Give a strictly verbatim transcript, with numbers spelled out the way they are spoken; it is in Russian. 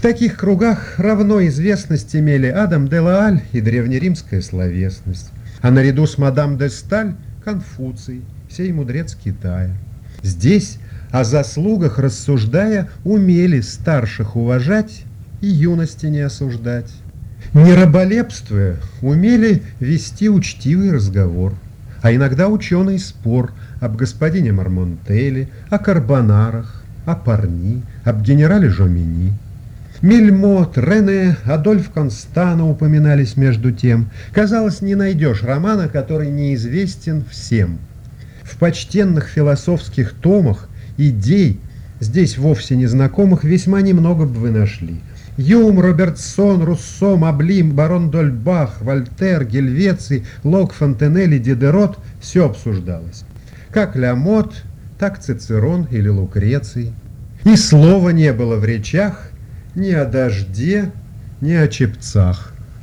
В таких кругах равно известность имели Адам де Лааль и древнеримская словесность, а наряду с мадам де Сталь Конфуций, сей мудрец Китая. Здесь, о заслугах рассуждая, умели старших уважать и юности не осуждать. Не раболепствуя, умели вести учтивый разговор, а иногда ученый спор об господине Мармонтеле, о карбонарах, о Парни, об генерале Жомини. Мельмот, Рене, Адольф Констано упоминались между тем. Казалось, не найдешь романа, который неизвестен всем. В почтенных философских томах идей, здесь вовсе незнакомых, весьма немного бы вы нашли. Юм, Робертсон, Руссо, Маблим, барон Дольбах, Вольтер, Гельвеций, Лок, Фонтенелли, Дидерот – все обсуждалось. Как Ламот, так Цицерон или Лукреций. И слова не было в речах ни о дожде, ни о чепцах.